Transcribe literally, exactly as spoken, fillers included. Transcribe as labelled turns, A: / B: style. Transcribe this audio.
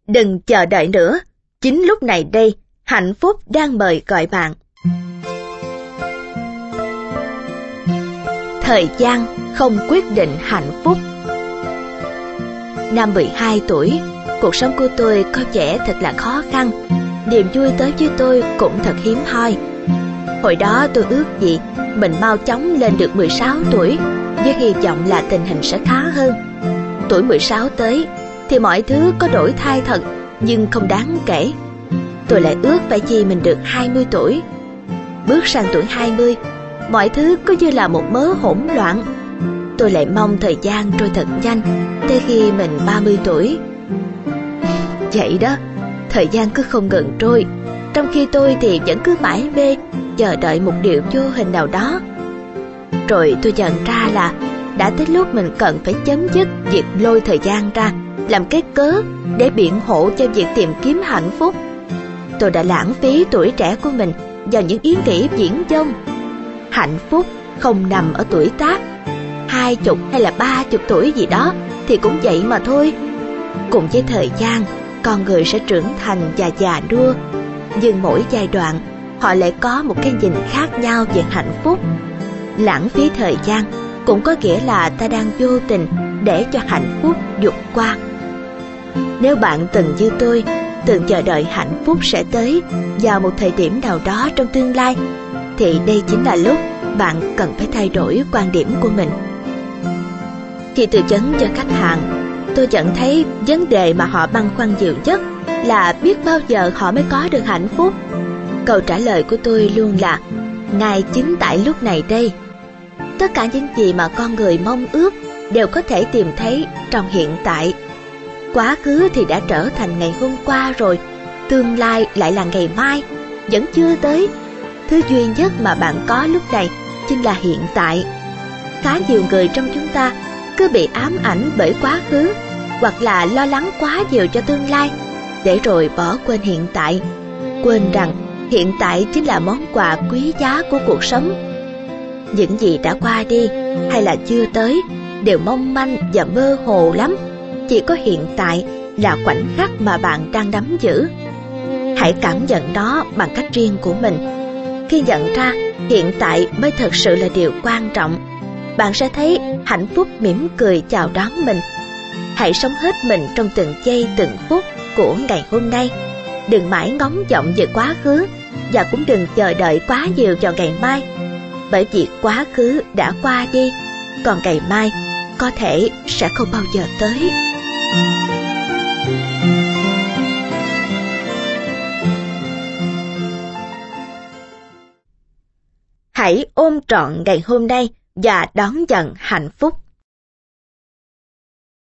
A: Đừng chờ đợi nữa, chính lúc này đây, hạnh phúc đang mời gọi bạn. Thời gian không quyết định hạnh phúc. Năm mười hai tuổi, cuộc sống của tôi có vẻ thật là khó khăn. Niềm vui tới với tôi cũng thật hiếm hoi. Hồi đó tôi ước gì mình mau chóng lên được mười sáu tuổi, với hy vọng là tình hình sẽ khá hơn. Tuổi mười sáu tới thì mọi thứ có đổi thay thật, nhưng không đáng kể. Tôi lại ước phải chi mình được hai mươi tuổi. Bước sang tuổi hai mươi, mọi thứ cứ như là một mớ hỗn loạn. Tôi lại mong thời gian trôi thật nhanh, tới khi mình ba mươi tuổi. Vậy đó, thời gian cứ không ngừng trôi, trong khi tôi thì vẫn cứ mải mê chờ đợi một điều vô hình nào đó. Rồi tôi nhận ra là đã tới lúc mình cần phải chấm dứt việc lôi thời gian ra làm cái cớ để biện hộ cho việc tìm kiếm hạnh phúc. Tôi đã lãng phí tuổi trẻ của mình vào những ý nghĩ viển vông. Hạnh phúc không nằm ở tuổi tác, hai chục hay là ba chục tuổi gì đó thì cũng vậy mà thôi. Cùng với thời gian, con người sẽ trưởng thành và già nua, nhưng mỗi giai đoạn họ lại có một cái nhìn khác nhau về hạnh phúc. Lãng phí thời gian cũng có nghĩa là ta đang vô tình để cho hạnh phúc vụt qua. Nếu bạn từng như tôi, từng chờ đợi hạnh phúc sẽ tới vào một thời điểm nào đó trong tương lai, thì đây chính là lúc bạn cần phải thay đổi quan điểm của mình. Khi tư vấn cho khách hàng, tôi nhận thấy vấn đề mà họ băn khoăn nhiều nhất là biết bao giờ họ mới có được hạnh phúc. Câu trả lời của tôi luôn là ngay chính tại lúc này đây. Tất cả những gì mà con người mong ước đều có thể tìm thấy trong hiện tại. Quá khứ thì đã trở thành ngày hôm qua rồi, tương lai lại là ngày mai, vẫn chưa tới. Thứ duy nhất mà bạn có lúc này chính là hiện tại. Khá nhiều người trong chúng ta cứ bị ám ảnh bởi quá khứ, hoặc là lo lắng quá nhiều cho tương lai, để rồi bỏ quên hiện tại, quên rằng hiện tại chính là món quà quý giá của cuộc sống. Những gì đã qua đi hay là chưa tới đều mong manh và mơ hồ lắm. Chỉ có hiện tại là khoảnh khắc mà bạn đang nắm giữ. Hãy cảm nhận nó bằng cách riêng của mình. Khi nhận ra hiện tại mới thực sự là điều quan trọng, bạn sẽ thấy hạnh phúc mỉm cười chào đón mình. Hãy sống hết mình trong từng giây từng phút của ngày hôm nay. Đừng mãi ngóng vọng về quá khứ, và cũng đừng chờ đợi quá nhiều vào ngày mai. Bởi vì quá khứ đã qua đi, còn ngày mai có thể sẽ không bao giờ tới. Hãy ôm trọn ngày hôm nay và đón nhận hạnh phúc.